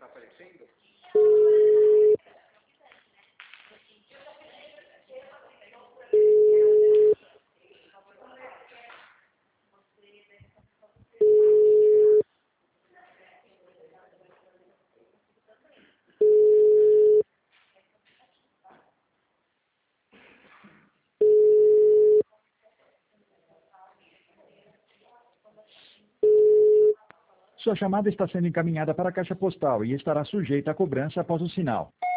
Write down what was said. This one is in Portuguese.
Sua chamada está sendo encaminhada para a caixa postal e estará sujeita a cobrança após o sinal.